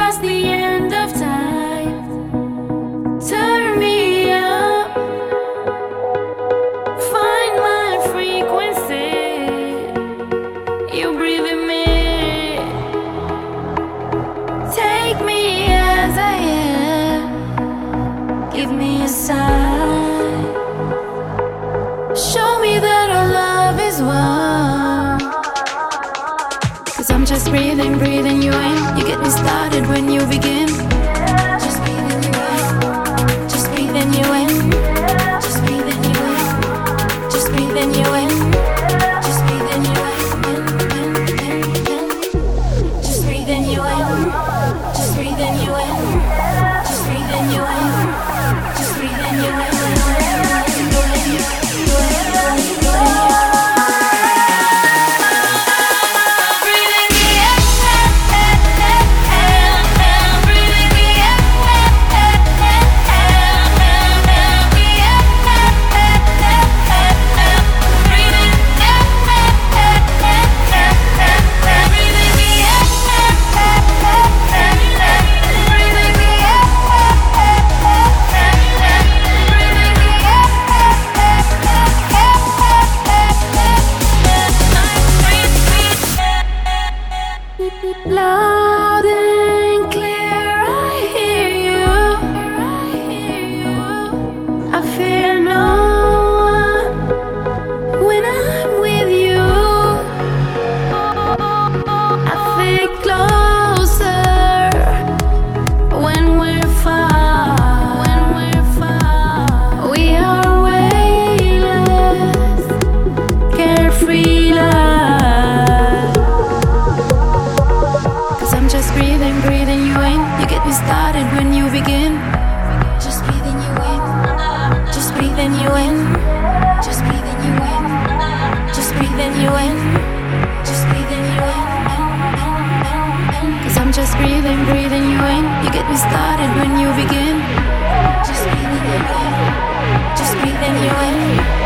past the end of time. Turn me up, find my frequency. You breathe in me, take me as I am. Give me a sign, show me that our love is one. 'Cause I'm just breathing, breathing you in. You get me started when you begin. Just breathing you in, just breathing you in, just breathing you in, just breathing you in, just breathing you in, just breathing you in, just breathing you in, just breathing you in, just breathing you in. Loud and clear, I hear you. I fear no one when I'm with you. I feel closer when we're far. We are weightless, carefree love. I'm just breathing, breathing you in. You get me started when you begin. Just breathing you in, just breathing you in, just breathing you in, just breathing you in, just breathing you in. 'Cause I'm just breathing, breathing you in. You get me started when you begin. Just breathing you in, just breathing you in.